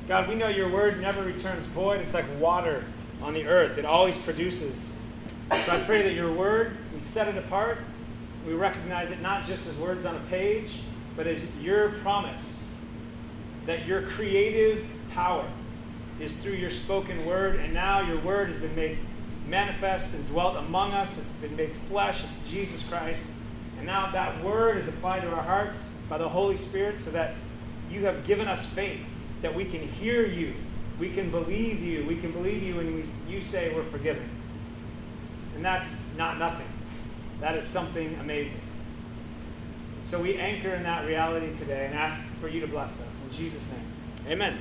God, we know your word never returns void. It's like water on the earth. It always produces. So I pray that your word, we set it apart. We recognize it not just as words on a page, but as your promise that your creative power is through your spoken word, and now your word has been made manifest and dwelt among us. It's been made flesh. It's Jesus Christ. And now that word is applied to our hearts by the Holy Spirit so that you have given us faith, that we can hear you, we can believe you, we can believe you when you say we're forgiven. And that's not nothing. That is something amazing. So we anchor in that reality today and ask for you to bless us. In Jesus' name, amen.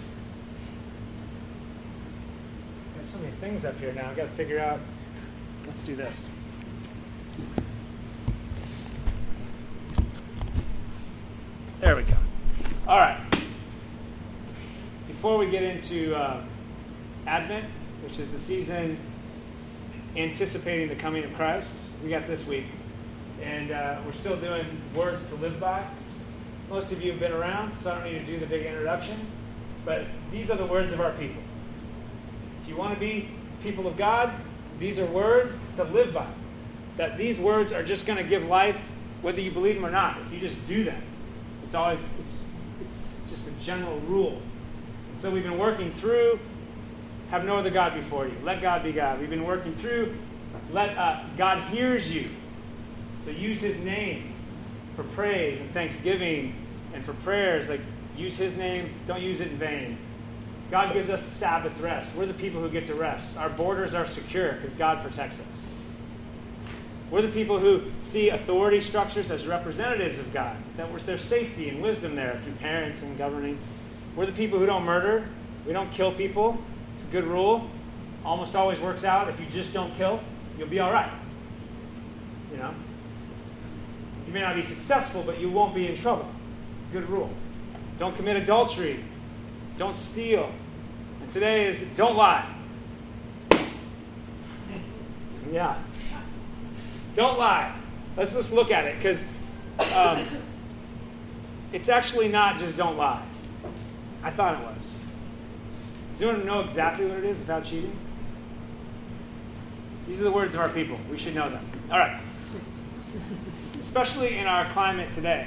Got so many things up here now. I've got to figure out. Let's do this. There we go. All right. Before we get into Advent, which is the season anticipating the coming of Christ, we got this week. And we're still doing words to live by. Most of you have been around, so I don't need to do the big introduction. But these are the words of our people. If you want to be people of God, these are words to live by. That these words are just going to give life, whether you believe them or not. If you just do them, it's just a general rule. And so we've been working through, have no other God before you. Let God be God. We've been working through, let God hears you. So use his name for praise and thanksgiving and for prayers. Like, use his name. Don't use it in vain. God gives us a Sabbath rest. We're the people who get to rest. Our borders are secure because God protects us. We're the people who see authority structures as representatives of God. That there's safety and wisdom there through parents and governing. We're the people who don't murder. We don't kill people. It's a good rule. Almost always works out. If you just don't kill, you'll be all right. You know? You may not be successful, but you won't be in trouble. It's a good rule. Don't commit adultery. Don't steal. And today is don't lie. Yeah. Don't lie. Let's just look at it, because it's actually not just don't lie. I thought it was. Does anyone know exactly what it is without cheating? These are the words of our people. We should know them. All right. Especially in our climate today.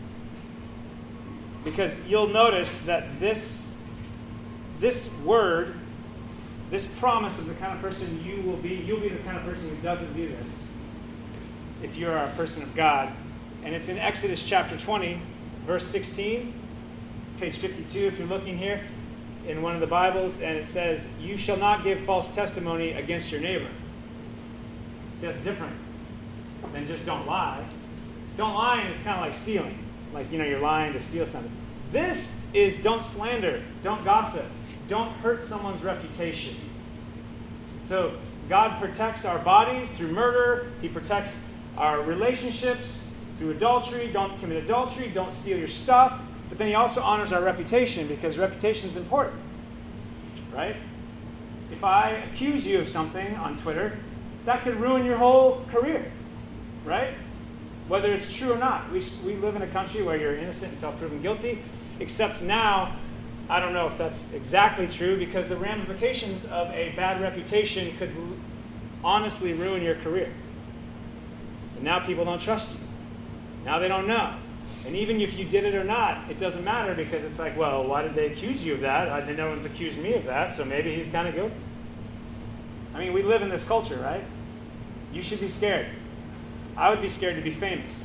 Because you'll notice that this word, this promise of the kind of person you'll be the kind of person who doesn't do this if you're a person of God. And it's in Exodus chapter 20, verse 16. It's page 52 if you're looking here in one of the Bibles. And it says, you shall not give false testimony against your neighbor. See, that's different than just don't lie. Don't lie, and it's kind of like stealing. Like, you're lying to steal something. This is don't slander, don't gossip, don't hurt someone's reputation. So God protects our bodies through murder. He protects our relationships through adultery. Don't commit adultery. Don't steal your stuff. But then he also honors our reputation, because reputation is important. Right? If I accuse you of something on Twitter, that could ruin your whole career. Right? Whether it's true or not. We live in a country where you're innocent until proven guilty. Except now, I don't know if that's exactly true, because the ramifications of a bad reputation could honestly ruin your career. And now people don't trust you. Now they don't know. And even if you did it or not, it doesn't matter, because it's like, well, why did they accuse you of that? No one's accused me of that, so maybe he's kind of guilty. I mean, we live in this culture, right? You should be scared. I would be scared to be famous.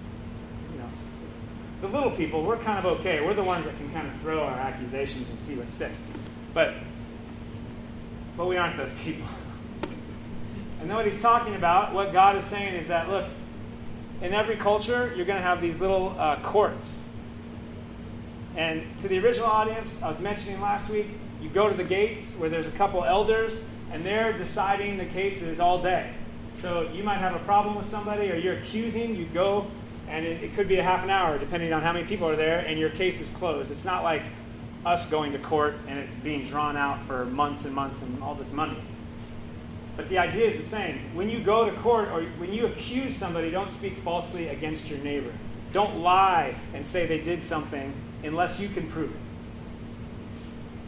The little people, we're kind of okay. We're the ones that can kind of throw our accusations and see what sticks. But we aren't those people. And then what he's talking about, what God is saying is that, look, in every culture, you're going to have these little courts. And to the original audience, I was mentioning last week, you go to the gates where there's a couple elders, and they're deciding the cases all day. So you might have a problem with somebody, or you're accusing, you go, and it could be a half an hour, depending on how many people are there, and your case is closed. It's not like us going to court and it being drawn out for months and months and all this money. But the idea is the same. When you go to court, or when you accuse somebody, don't speak falsely against your neighbor. Don't lie and say they did something unless you can prove it.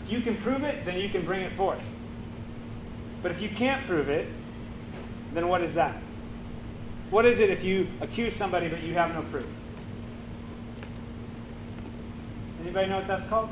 If you can prove it, then you can bring it forth. But if you can't prove it, then what is that? What is it if you accuse somebody but you have no proof? Anybody know what that's called?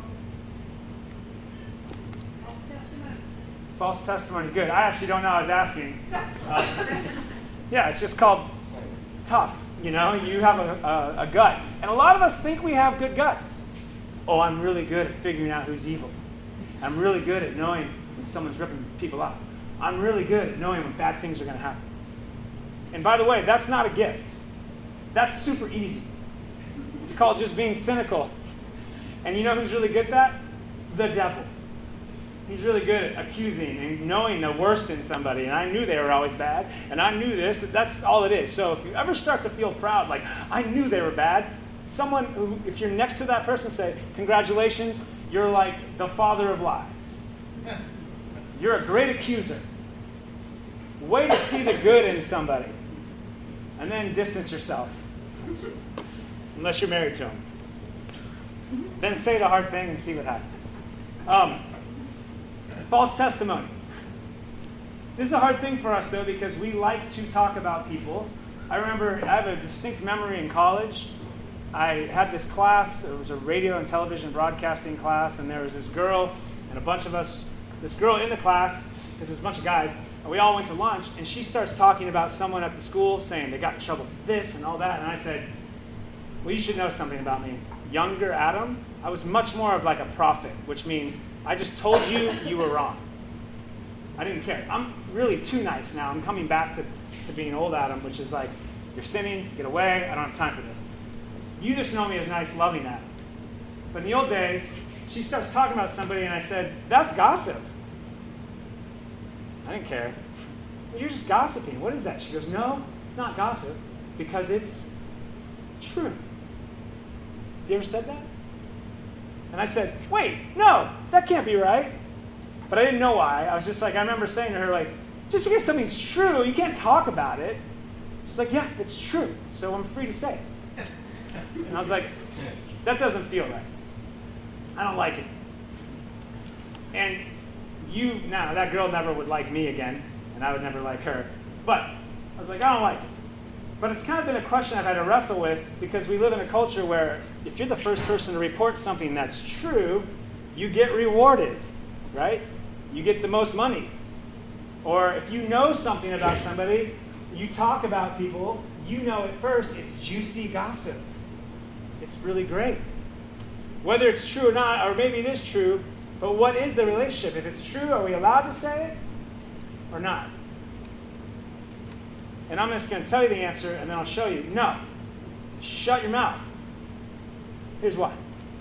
False testimony. False testimony. Good. I actually don't know. I was asking. Yeah, it's just called tough. You know, you have a gut. And a lot of us think we have good guts. Oh, I'm really good at figuring out who's evil. I'm really good at knowing when someone's ripping people up. I'm really good at knowing when bad things are going to happen. And by the way, that's not a gift. That's super easy. It's called just being cynical. And you know who's really good at that? The devil. He's really good at accusing and knowing the worst in somebody. And I knew they were always bad. And I knew this. That's all it is. So if you ever start to feel proud, like, I knew they were bad, someone who, if you're next to that person, say, congratulations, you're like the father of lies. You're a great accuser. Way to see the good in somebody. And then distance yourself. Unless you're married to him. Then say the hard thing and see what happens. False testimony. This is a hard thing for us, though, because we like to talk about people. I remember, I have a distinct memory in college. I had this class. It was a radio and television broadcasting class, and there was this girl and a bunch of us, this girl in the class, because there was a bunch of guys, and we all went to lunch, and she starts talking about someone at the school, saying they got in trouble for this and all that, and I said, well, you should know something about me. Younger Adam, I was much more of like a prophet, which means I just told you you were wrong. I didn't care. I'm really too nice now. I'm coming back to being old Adam, which is like, you're sinning, get away, I don't have time for this. You just know me as nice, loving Adam. But in the old days, she starts talking about somebody, and I said, that's gossip. I didn't care. Well, you're just gossiping. What is that? She goes, no, it's not gossip, because it's true. You ever said that? And I said, wait, no, that can't be right. But I didn't know why. I was just like, I remember saying to her, like, just because something's true, you can't talk about it. She's like, yeah, it's true, so I'm free to say it. And I was like, that doesn't feel right. I don't like it. And that girl never would like me again, and I would never like her. But I was like, I don't like it. But it's kind of been a question I've had to wrestle with, because we live in a culture where if you're the first person to report something that's true, you get rewarded, right? You get the most money. Or if you know something about somebody, you talk about people, you know it first, it's juicy gossip. It's really great. Whether it's true or not, or maybe it is true, but what is the relationship? If it's true, are we allowed to say it or not? And I'm just going to tell you the answer, and then I'll show you. No. Shut your mouth. Here's why.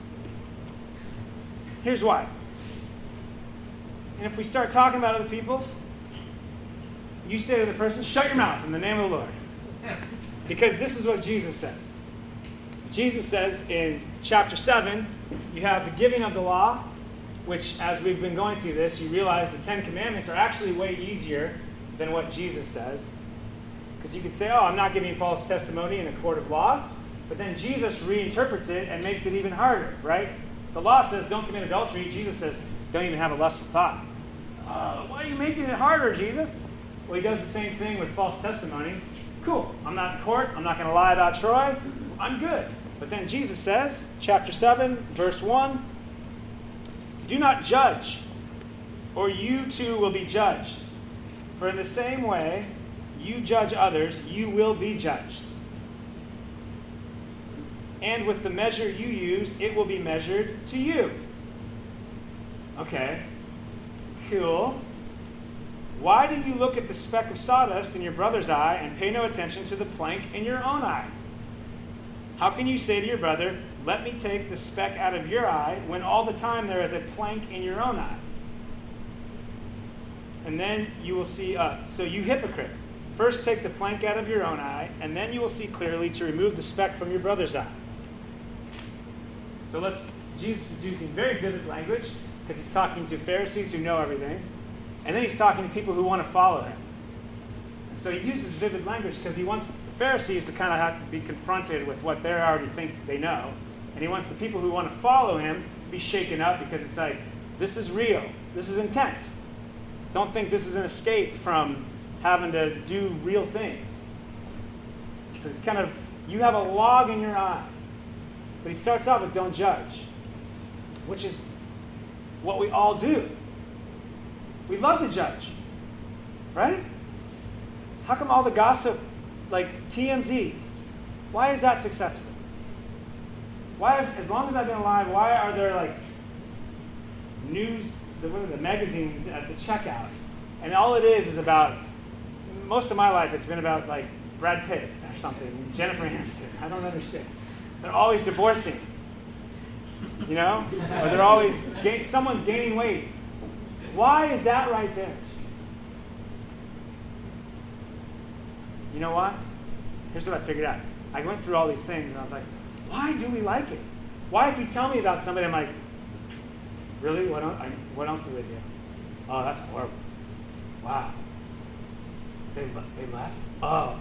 Here's why. And if we start talking about other people, you say to the person, shut your mouth in the name of the Lord. Because this is what Jesus says. Jesus says in chapter 7, you have the giving of the law, which as we've been going through this, you realize the 10 Commandments are actually way easier than what Jesus says. Because you could say, oh, I'm not giving false testimony in a court of law. But then Jesus reinterprets it and makes it even harder, right? The law says don't commit adultery. Jesus says don't even have a lustful thought. Why are you making it harder, Jesus? Well, he does the same thing with false testimony. Cool. I'm not in court. I'm not going to lie about Troy. I'm good. But then Jesus says, chapter 7, verse 1, do not judge, or you too will be judged. For in the same way you judge others, you will be judged. And with the measure you use, it will be measured to you. Okay, cool. Why do you look at the speck of sawdust in your brother's eye and pay no attention to the plank in your own eye? How can you say to your brother, let me take the speck out of your eye, when all the time there is a plank in your own eye? And then you will see, so you hypocrite. First take the plank out of your own eye, and then you will see clearly to remove the speck from your brother's eye. So Jesus is using very vivid language, because he's talking to Pharisees who know everything. And then he's talking to people who want to follow him. And so he uses vivid language because he wants the Pharisees to kind of have to be confronted with what they already think they know. And he wants the people who want to follow him to be shaken up, because it's like, This is real. This is intense. Don't think this is an escape from having to do real things. So it's kind of, you have a log in your eye. But he starts off with don't judge, which is what we all do. We love to judge, right? How come all the gossip, like TMZ, why is that successful? Why, as long as I've been alive, why are there like news, the magazines at the checkout? And all it is about, most of my life it's been about like Brad Pitt or something, Jennifer Aniston. I don't understand. They're always divorcing, you know? Or they're always, someone's gaining weight. Why is that right there? You know what? Here's what I figured out. I went through all these things and I was like, why do we like it? Why, if you tell me about somebody, I'm like, really? What else do they do? Oh, that's horrible. Wow. They left? Oh.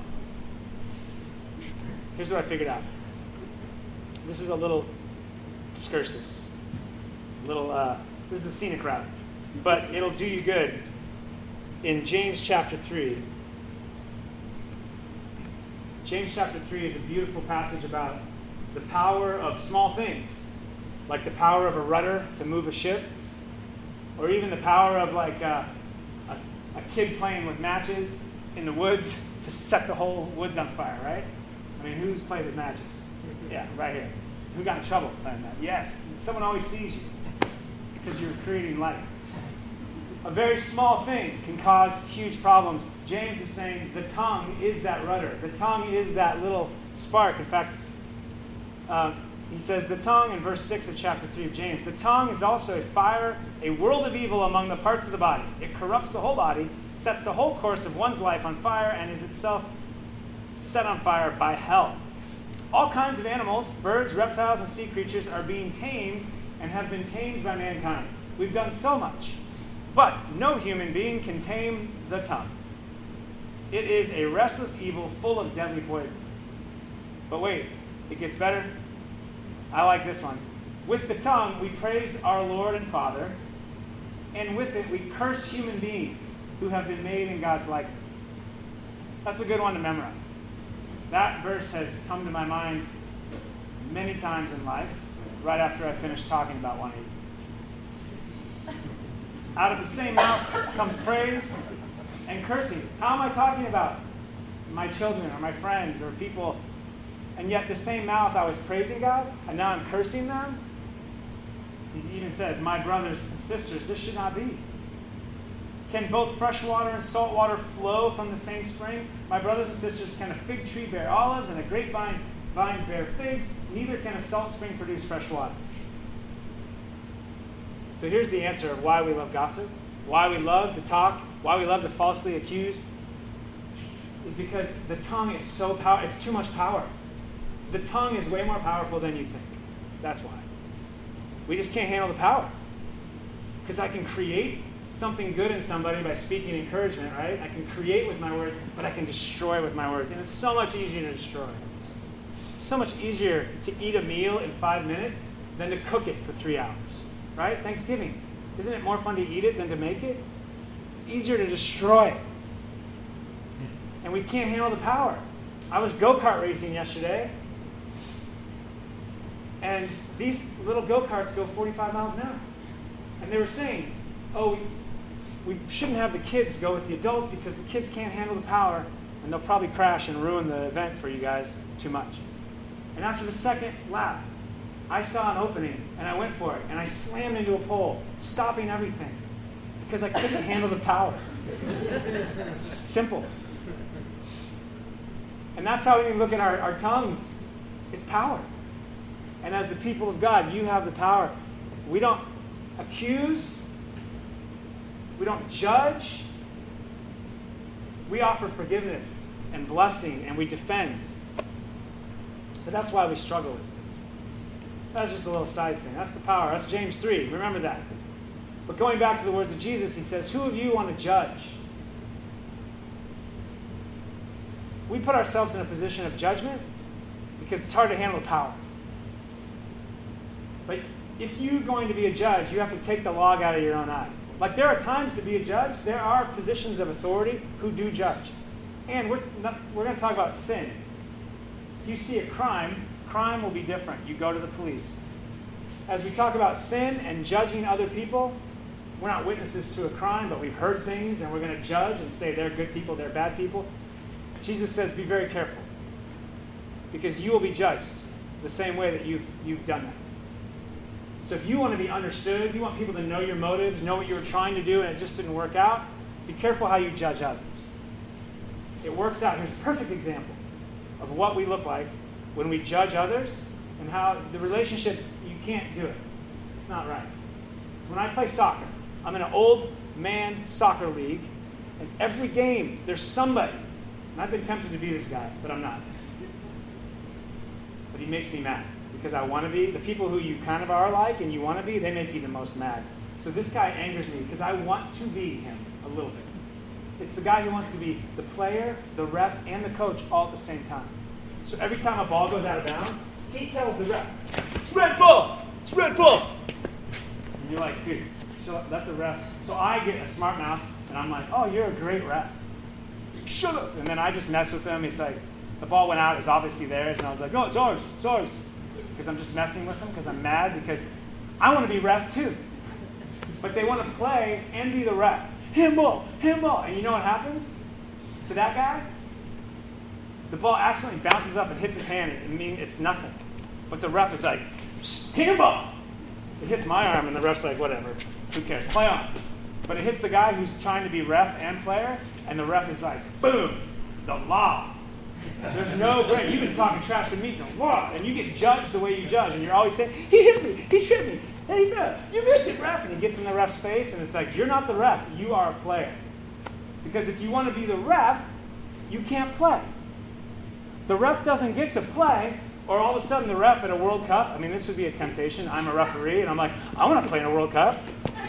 Here's what I figured out. This is a little excursus. This is a scenic route. But it'll do you good. In James chapter 3. James chapter 3 is a beautiful passage about the power of small things. Like the power of a rudder to move a ship. Or even the power of like a kid playing with matches in the woods to set the whole woods on fire, right? I mean, who's played with matches? Yeah, right here. Who got in trouble playing that? Yes, someone always sees you because you're creating light. A very small thing can cause huge problems. James is saying the tongue is that rudder. The tongue is that little spark. In fact, he says the tongue in verse 6 of chapter 3 of James, the tongue is also a fire, a world of evil among the parts of the body. It corrupts the whole body, sets the whole course of one's life on fire, and is itself set on fire by hell. All kinds of animals, birds, reptiles, and sea creatures are being tamed and have been tamed by mankind. We've done so much. But no human being can tame the tongue. It is a restless evil full of deadly poison. But wait, it gets better. I like this one. With the tongue we praise our Lord and Father, and with it we curse human beings who have been made in God's likeness. That's a good one to memorize. That verse has come to my mind many times in life, right after I finished talking about 180. Out of the same mouth comes praise and cursing. How am I talking about my children or my friends or people? And yet the same mouth I was praising God, and now I'm cursing them? He even says, my brothers and sisters, this should not be. Can both fresh water and salt water flow from the same spring? My brothers and sisters, can a fig tree bear olives and a grapevine bear figs? Neither can a salt spring produce fresh water. So here's the answer of why we love gossip, why we love to talk, why we love to falsely accuse, is because the tongue is so powerful. It's too much power. The tongue is way more powerful than you think. That's why. We just can't handle the power. Because I can create something good in somebody by speaking encouragement, right? I can create with my words, but I can destroy with my words. And it's so much easier to destroy. It's so much easier to eat a meal in 5 minutes than to cook it for 3 hours. Right? Thanksgiving. Isn't it more fun to eat it than to make it? It's easier to destroy it. And we can't handle the power. I was go-kart racing yesterday, and these little go-karts go 45 miles an hour. And they were saying, oh, we shouldn't have the kids go with the adults because the kids can't handle the power, and they'll probably crash and ruin the event for you guys too much. And after the second lap, I saw an opening, and I went for it, and I slammed into a pole, stopping everything, because I couldn't handle the power. Simple. And that's how we look at our tongues. It's power. And as the people of God, you have the power. We don't accuse. We don't judge. We offer forgiveness and blessing, and we defend. But that's why we struggle with it. That's just a little side thing. That's the power. That's James 3. Remember that. But going back to the words of Jesus, he says, who of you want to judge? We put ourselves in a position of judgment because it's hard to handle the power. But if you're going to be a judge, you have to take the log out of your own eye. Like, there are times to be a judge. There are positions of authority who do judge. And we're going to talk about sin. If you see a crime will be different. You go to the police. As we talk about sin and judging other people, we're not witnesses to a crime, but we've heard things, and we're going to judge and say they're good people, they're bad people. Jesus says, be very careful, because you will be judged the same way that you've done that. So if you want to be understood, you want people to know your motives, know what you were trying to do, and it just didn't work out, be careful how you judge others. It works out. Here's a perfect example of what we look like when we judge others and how the relationship, you can't do it. It's not right. When I play soccer, I'm in an old man soccer league, and every game there's somebody, and I've been tempted to be this guy, but I'm not. But he makes me mad because I want to be. The people who you kind of are like and you want to be, they make you the most mad. So this guy angers me because I want to be him a little bit. It's the guy who wants to be the player, the ref, and the coach all at the same time. So every time a ball goes out of bounds, he tells the ref, "It's red ball! It's red ball!" And you're like, dude, let the ref. So I get a smart mouth, and I'm like, oh, you're a great ref. Shut up! And then I just mess with them. It's like, the ball went out, it was obviously theirs, and I was like, no, it's ours, it's ours. Because I'm just messing with them, because I'm mad, because I want to be ref too. But they want to play and be the ref. Him ball. And you know what happens to that guy? The ball accidentally bounces up and hits his hand. It means it's nothing. But the ref is like, handball. It hits my arm, and the ref's like, whatever. Who cares? Play on. But it hits the guy who's trying to be ref and player, and the ref is like, boom, the law. There's no gray. You've been talking trash to me, the law. And you get judged the way you judge, and you're always saying, he hit me, he tripped me. Hey, you missed it, ref. And he gets in the ref's face, and it's like, you're not the ref. You are a player. Because if you want to be the ref, you can't play. The ref doesn't get to play, or all of a sudden the ref at a World Cup, I mean, this would be a temptation. I'm a referee, and I'm like, I want to play in a World Cup.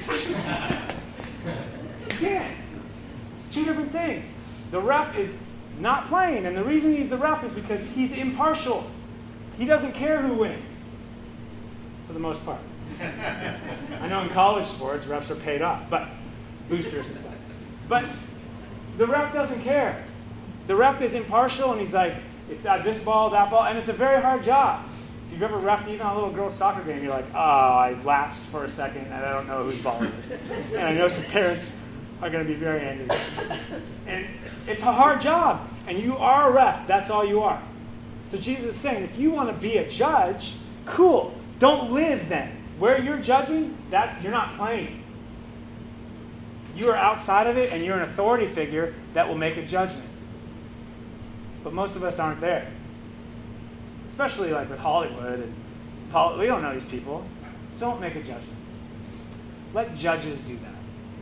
Yeah. It's two different things. The ref is not playing, and the reason he's the ref is because he's impartial. He doesn't care who wins, for the most part. I know in college sports, refs are paid off, but boosters and stuff. But the ref doesn't care. The ref is impartial, and he's like, it's this ball, that ball, and it's a very hard job. If you've ever reffed even on a little girl's soccer game, you're like, oh, I lapsed for a second, and I don't know whose ball it is. And I know some parents are going to be very angry. And it's a hard job, and you are a ref. That's all you are. So Jesus is saying, if you want to be a judge, cool. Don't live then. Where you're judging, you're not playing. You are outside of it, and you're an authority figure that will make a judgment. But most of us aren't there. Especially like with Hollywood. And we don't know these people. So don't make a judgment. Let judges do that.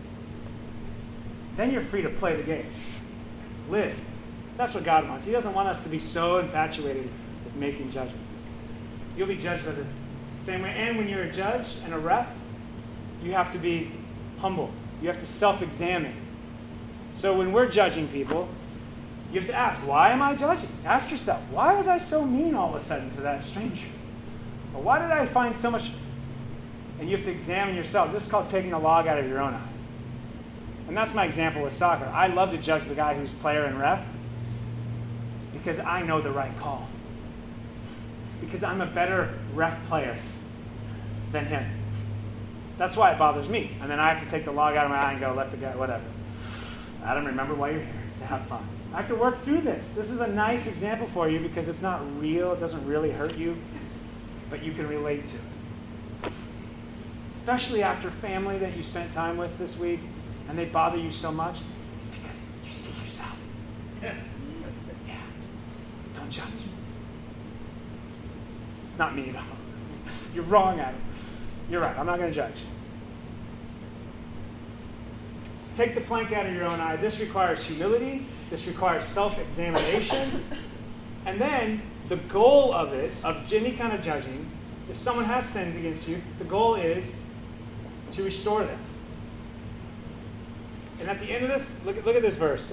Then you're free to play the game. Live. That's what God wants. He doesn't want us to be so infatuated with making judgments. You'll be judged by the same way. And when you're a judge and a ref, you have to be humble. You have to self-examine. So when we're judging people, you have to ask, why am I judging? Ask yourself, why was I so mean all of a sudden to that stranger? Or why did I find so much? And you have to examine yourself. This is called taking a log out of your own eye. And that's my example with soccer. I love to judge the guy who's player and ref because I know the right call. Because I'm a better ref player than him. That's why it bothers me. And then I have to take the log out of my eye and go, let the guy, whatever. Adam, remember why you're here, to have fun. I have to work through this. This is a nice example for you because it's not real. It doesn't really hurt you, but you can relate to it. Especially after family that you spent time with this week and they bother you so much. It's because you see yourself. Yeah. Don't judge. It's not me at all. You're wrong, Adam. You're right. I'm not going to judge. Take the plank out of your own eye. This requires humility. This requires self-examination. And then the goal of it, of any kind of judging, if someone has sinned against you, the goal is to restore them. And at the end of this, look at this verse.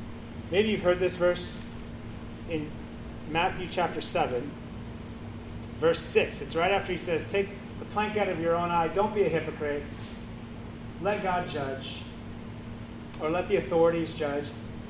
Maybe you've heard this verse in Matthew chapter 7. verse 6. It's right after he says, take the plank out of your own eye. Don't be a hypocrite. Let God judge. Or let the authorities judge.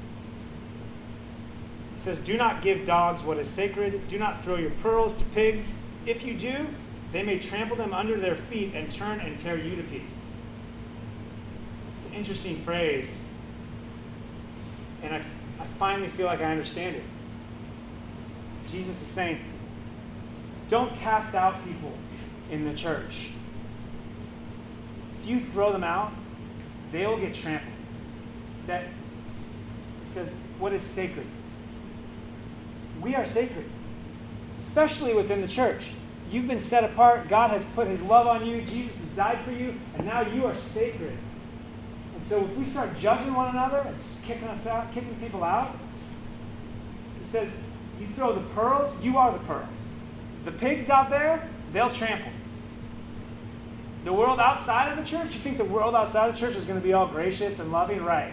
He says, do not give dogs what is sacred. Do not throw your pearls to pigs. If you do, they may trample them under their feet and turn and tear you to pieces. It's an interesting phrase. And I finally feel like I understand it. Jesus is saying, don't cast out people in the church. If you throw them out, they will get trampled. That says, what is sacred? We are sacred, especially within the church. You've been set apart. God has put his love on you. Jesus has died for you, and now you are sacred. And so if we start judging one another and kicking people out, it says, you throw the pearls, you are the pearls. The pigs out there, they'll trample. The world outside of the church, you think the world outside of the church is going to be all gracious and loving? Right.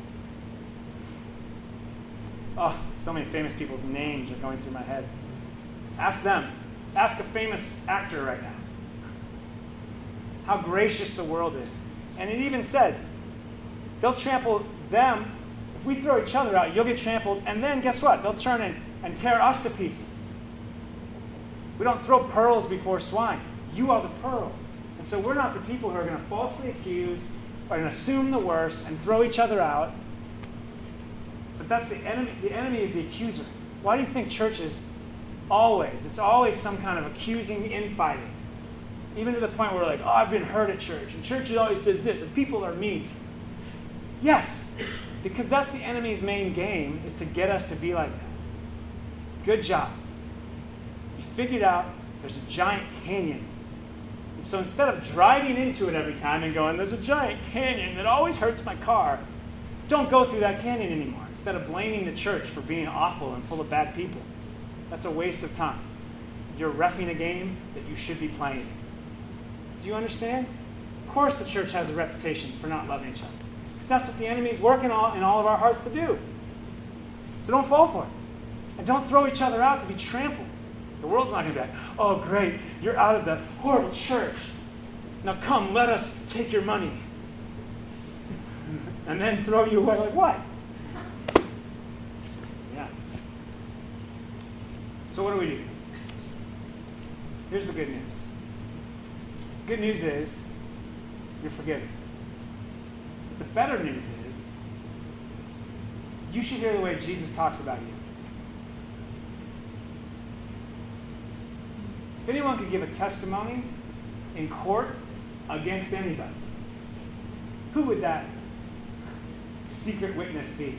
Oh, so many famous people's names are going through my head. Ask them. Ask a famous actor right now how gracious the world is. And it even says, they'll trample them. If we throw each other out, you'll get trampled. And then guess what? They'll turn and tear us to pieces. We don't throw pearls before swine. You are the pearls. And so we're not the people who are going to falsely accuse or going to assume the worst and throw each other out. But that's the enemy. The enemy is the accuser. Why do you think churches it's always some kind of accusing infighting? Even to the point where we're like, oh, I've been hurt at church, and church always does this, and people are mean. Yes, because that's the enemy's main game, is to get us to be like that. Good job. You figured out there's a giant canyon. And so instead of driving into it every time and going, there's a giant canyon that always hurts my car, don't go through that canyon anymore. Instead of blaming the church for being awful and full of bad people. That's a waste of time. You're reffing a game that you should be playing. Do you understand? Of course the church has a reputation for not loving each other. Because that's what the enemy is working on in all of our hearts to do. So don't fall for it. And don't throw each other out to be trampled. The world's not going to be like, oh great, you're out of the horrible church. Now come, let us take your money. And then throw you away like what? Yeah. So what do we do? Here's the good news. Good news is you're forgiven. The better news is you should hear the way Jesus talks about you. If anyone could give a testimony in court against anybody, who would that secret witness be?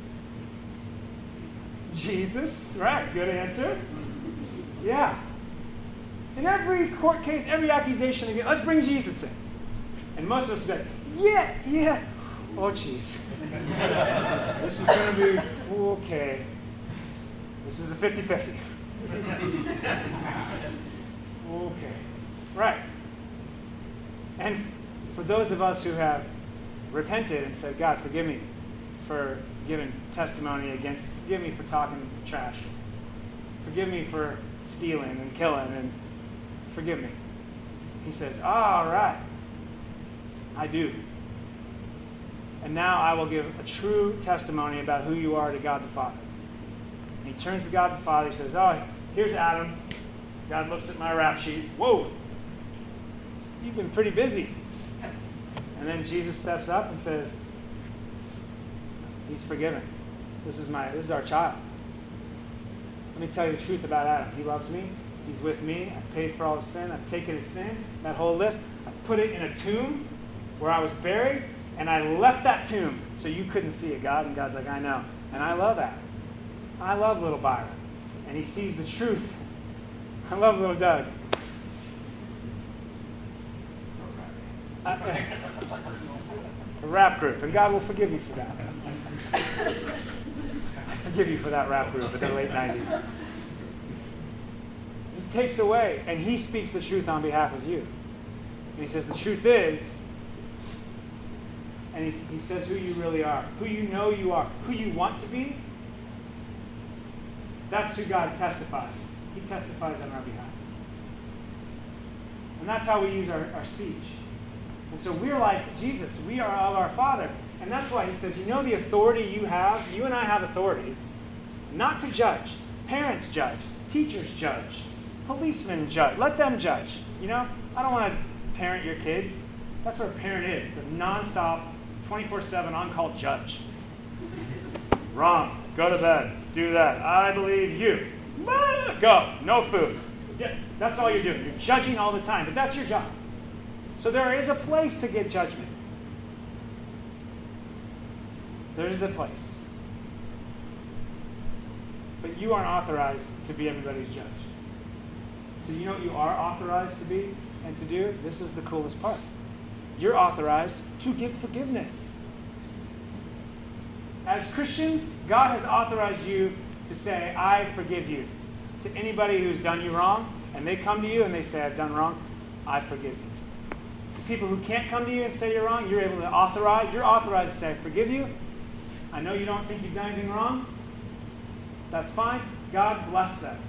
Jesus, right? Good answer. Yeah. In every court case, every accusation again, let's bring Jesus in. And most of us would be like, yeah. Oh, jeez. This is going to be, okay. This is a 50-50. Okay. Right. And for those of us who have repented and said, God, forgive me for giving testimony against, forgive me for talking trash. Forgive me for stealing and killing, and forgive me. He says, all right, I do. And now I will give a true testimony about who you are to God the Father. And he turns to God the Father. He says, oh, here's Adam. God looks at my rap sheet. Whoa, you've been pretty busy. And then Jesus steps up and says, he's forgiven. This is our child. Let me tell you the truth about Adam. He loves me. He's with me. I've paid for all his sin. I've taken his sin, that whole list. I've put it in a tomb where I was buried, and I left that tomb so you couldn't see it, God. And God's like, I know. And I love Adam. I love little Byron. And he sees the truth. I love little Doug. A rap group, and God will forgive you for that. I forgive you for that rap group in the late 90s. He takes away, and he speaks the truth on behalf of you. And he says, the truth is, and he says who you really are, who you know you are, who you want to be. That's who God testifies. He testifies on our behalf. And that's how we use our speech. And so we're like Jesus. We are of our Father. And that's why he says, you know the authority you have? You and I have authority not to judge. Parents judge. Teachers judge. Policemen judge. Let them judge. You know, I don't want to parent your kids. That's what a parent is. It's a nonstop, 24/7 on-call judge. Wrong. Go to bed. Do that. I believe you. Go. No food. Yeah, that's all you're doing. You're judging all the time, but that's your job. So there is a place to get judgment. There's the place. But you aren't authorized to be everybody's judge. So you know what you are authorized to be and to do? This is the coolest part. You're authorized to give forgiveness. As Christians, God has authorized you to say, I forgive you. To anybody who's done you wrong, and they come to you and they say, I've done wrong, I forgive you. To people who can't come to you and say you're wrong, you're authorized to say, I forgive you. I know you don't think you've done anything wrong. That's fine. God bless them.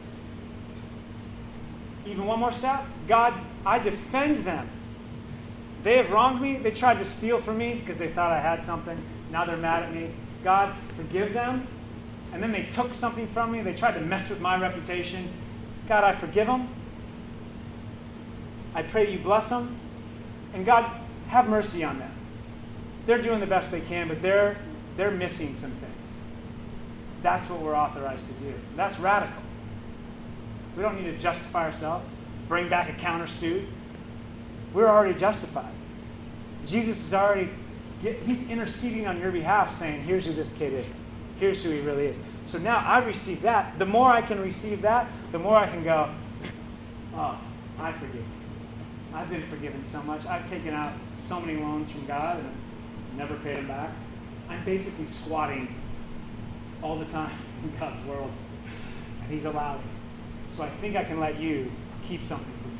Even one more step. God, I defend them. They have wronged me. They tried to steal from me because they thought I had something. Now they're mad at me. God, forgive them. And then they took something from me. They tried to mess with my reputation. God, I forgive them. I pray you bless them. And God, have mercy on them. They're doing the best they can, but they're missing some things. That's what we're authorized to do. That's radical. We don't need to justify ourselves, bring back a countersuit. We're already justified. Jesus is already, he's interceding on your behalf saying, here's who this kid is. Here's who he really is. So now I receive that. The more I can receive that, the more I can go, oh, I forgive you. I've been forgiven so much. I've taken out so many loans from God and never paid them back. I'm basically squatting all the time in God's world. And he's allowed it. So I think I can let you keep something from me.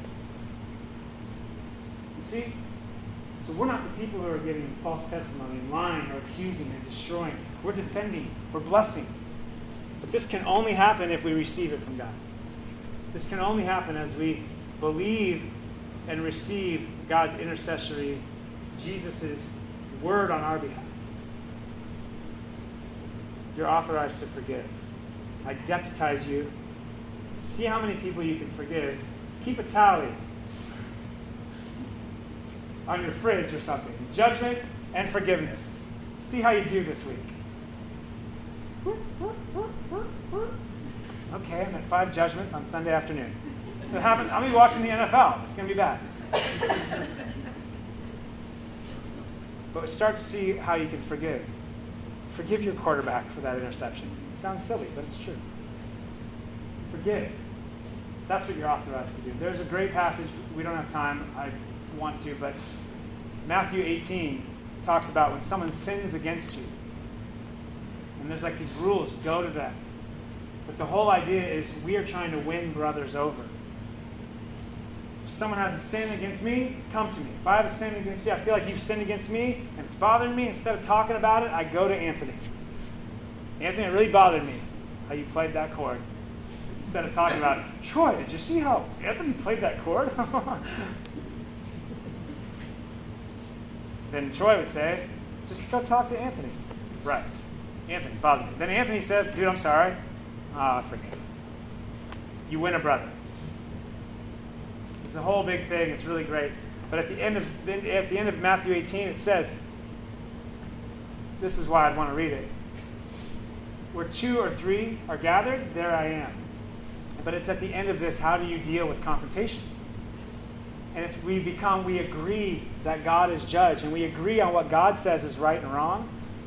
You see? So we're not the people who are giving false testimony, lying or accusing and destroying. We're defending. We're blessing. But this can only happen if we receive it from God. This can only happen as we believe and receive God's intercessory, Jesus' word on our behalf. You're authorized to forgive. I deputize you. See how many people you can forgive. Keep a tally on your fridge or something. Judgment and forgiveness. See how you do this week. Okay, I'm at 5 judgments on Sunday afternoon. I'll be watching the NFL. It's going to be bad. But start to see how you can forgive. Forgive your quarterback for that interception. It sounds silly, but it's true. Forgive. That's what you're authorized to do. There's a great passage. We don't have time. I want to, but Matthew 18 talks about when someone sins against you. And there's like these rules. Go to them. But the whole idea is we are trying to win brothers over. If someone has a sin against me, come to me. If I have a sin against you, I feel like you've sinned against me, and it's bothering me, instead of talking about it, I go to Anthony. Anthony, it really bothered me how you played that chord. Instead of talking about it, Troy, did you see how Anthony played that chord? Then Troy would say, just go talk to Anthony. Right. Anthony bothered me. Then Anthony says, dude, I'm sorry. I forget. You win a brother. It's a whole big thing. It's really great. But at the end of Matthew 18, it says, this is why I'd want to read it. Where 2 or 3 are gathered, there I am. But it's at the end of this, how do you deal with confrontation? And it's we agree that God is judge, and we agree on what God says is right and wrong.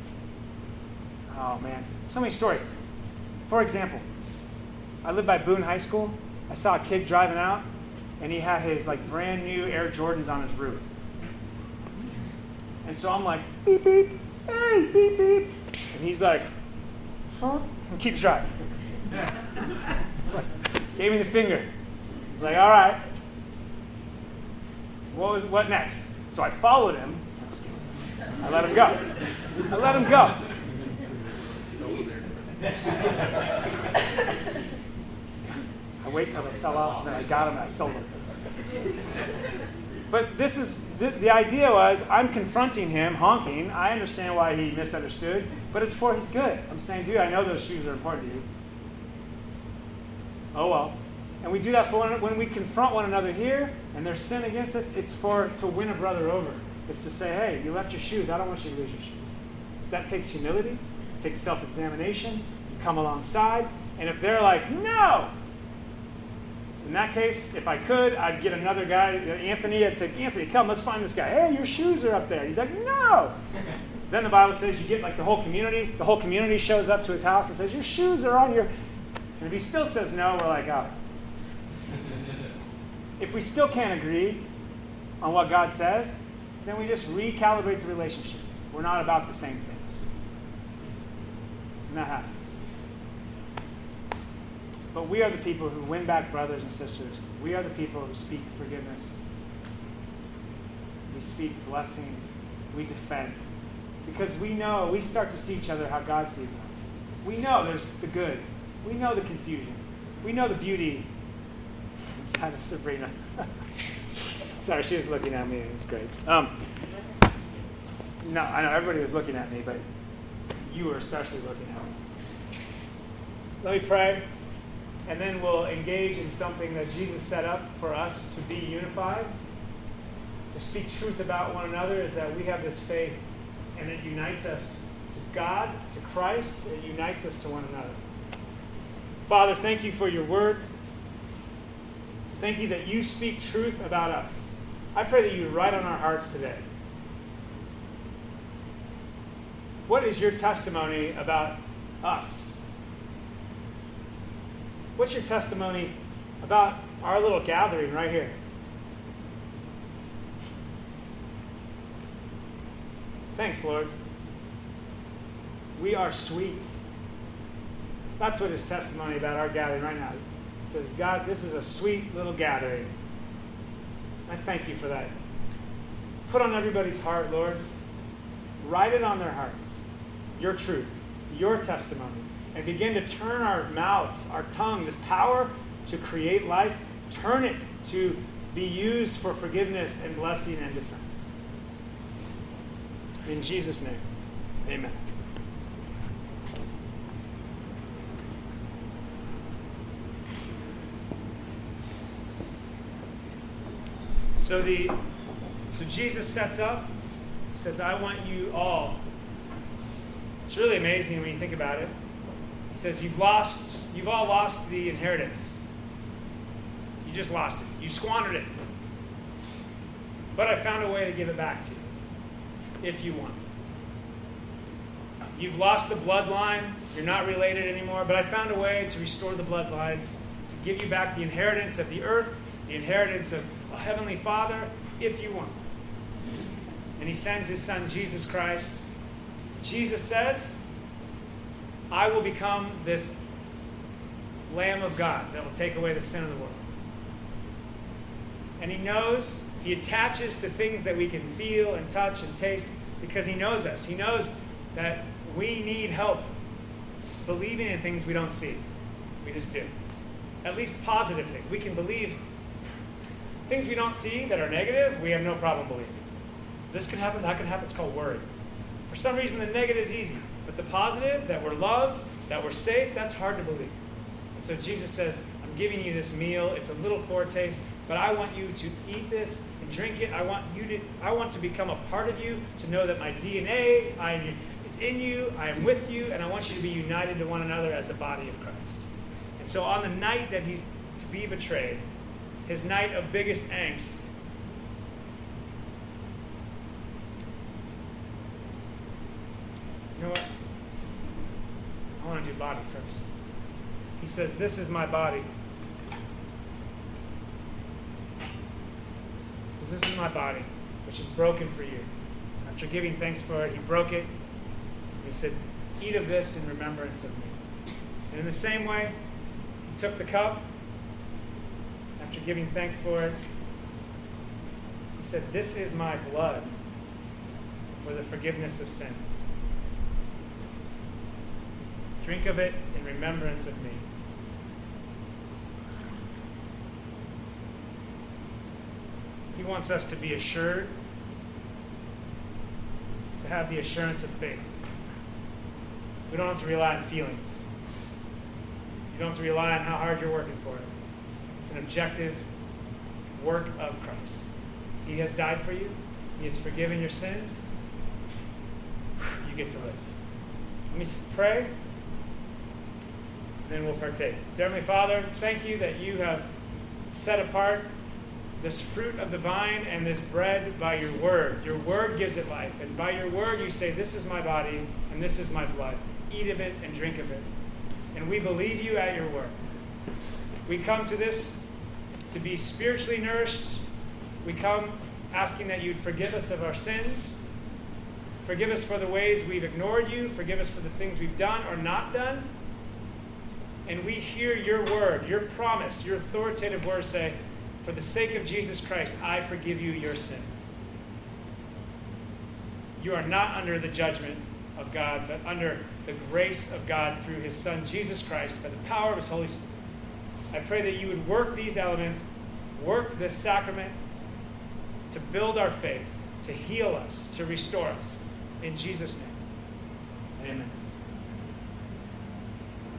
Oh man, so many stories. For example, I lived by Boone High School. I saw a kid driving out, and he had his like brand new Air Jordans on his roof. And so I'm like, beep beep, hey, beep beep, and he's like, huh? And keeps driving. Gave me the finger. He's like, all right. What next? So I followed him. I let him go. I wait till they fell off, and then I got him and I sold him. But this is the idea was I'm confronting him, honking. I understand why he misunderstood, but it's for his good. I'm saying, dude, I know those shoes are important to you. Oh well. And we do that when we confront one another here and there's sin against us, it's to win a brother over. It's to say, hey, you left your shoes. I don't want you to lose your shoes. That takes humility. It takes self-examination. You come alongside. And if they're like, no! In that case, if I could, I'd get another guy, Anthony. I'd say, Anthony, come, let's find this guy. Hey, your shoes are up there. He's like, no! Then the Bible says you get like the whole community. The whole community shows up to his house and says, your shoes are on your... And if he still says no, we're like, oh. If we still can't agree on what God says, then we just recalibrate the relationship. We're not about the same things. And that happens. But we are the people who win back brothers and sisters. We are the people who speak forgiveness. We speak blessing. We defend. Because we know, we start to see each other how God sees us. We know there's the good. We know the confusion. We know the beauty inside of Sabrina. Sorry, she was looking at me. It was great. No, I know everybody was looking at me, but you were especially looking at me. Let me pray, and then we'll engage in something that Jesus set up for us to be unified. To speak truth about one another is that we have this faith, and it unites us to God, to Christ. It unites us to one another. Father, thank you for your word. Thank you that you speak truth about us. I pray that you would write on our hearts today. What is your testimony about us? What's your testimony about our little gathering right here? Thanks, Lord. We are sweet. That's what his testimony about our gathering right now. He says, God, this is a sweet little gathering. I thank you for that. Put on everybody's heart, Lord. Write it on their hearts. Your truth, your testimony. And begin to turn our mouths, our tongue, this power to create life, turn it to be used for forgiveness and blessing and defense. In Jesus' name, amen. So Jesus sets up, says, I want you all. It's really amazing when you think about it. He says, you've all lost the inheritance. You just lost it. You squandered it. But I found a way to give it back to you, if you want. You've lost the bloodline. You're not related anymore. But I found a way to restore the bloodline, to give you back the inheritance of the earth, the inheritance of a heavenly Father, if you want. And he sends his son, Jesus Christ. Jesus says, I will become this Lamb of God that will take away the sin of the world. And he knows, he attaches to things that we can feel and touch and taste because he knows us. He knows that we need help believing in things we don't see. We just do. At least positive things. We can believe things we don't see that are negative, we have no problem believing. This can happen, that can happen. It's called worry. For some reason, the negative is easy. But the positive, that we're loved, that we're safe, that's hard to believe. And so Jesus says, I'm giving you this meal. It's a little foretaste, but I want you to eat this and drink it. I want to become a part of you, to know that my DNA is in you, I am with you, and I want you to be united to one another as the body of Christ. And so on the night that he's to be betrayed, his night of biggest angst, you know what? I want to do body first. He says, this is my body. He says, this is my body, which is broken for you. After giving thanks for it, he broke it. He said, eat of this in remembrance of me. And in the same way, he took the cup. After giving thanks for it, he said, this is my blood for the forgiveness of sins. Drink of it in remembrance of me. He wants us to be assured, to have the assurance of faith. We don't have to rely on feelings. You don't have to rely on how hard you're working for it. It's an objective work of Christ. He has died for you. He has forgiven your sins. You get to live. Let me pray, and then we'll partake. Dear Heavenly Father, thank you that you have set apart this fruit of the vine and this bread by your word. Your word gives it life. And by your word you say, this is my body and this is my blood. Eat of it and drink of it. And we believe you at your word. We come to this to be spiritually nourished. We come asking that you'd forgive us of our sins. Forgive us for the ways we've ignored you. Forgive us for the things we've done or not done. And we hear your word, your promise, your authoritative word say, for the sake of Jesus Christ, I forgive you your sins. You are not under the judgment of God, but under the grace of God through his Son, Jesus Christ, by the power of his Holy Spirit. I pray that you would work these elements, work this sacrament to build our faith, to heal us, to restore us. In Jesus' name, amen.